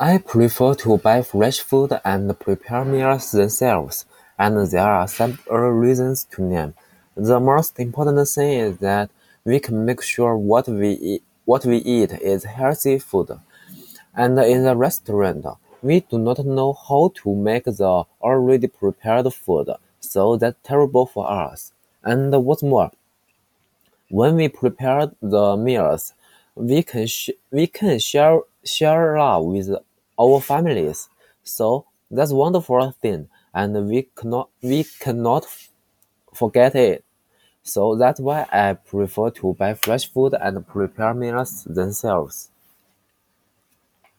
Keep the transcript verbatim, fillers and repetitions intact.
I prefer to buy fresh food and prepare meals themselves, and there are several reasons to name. The most important thing is that we can make sure what we eat, what we eat is healthy food. And in the restaurant, we do not know how to make the already prepared food, so that's terrible for us. And what's more, when we prepare the meals, we can sh- we can share share love with our families. So that's wonderful thing, and we cannot we cannot forget it. So that's why I prefer to buy fresh food and prepare meals themselves.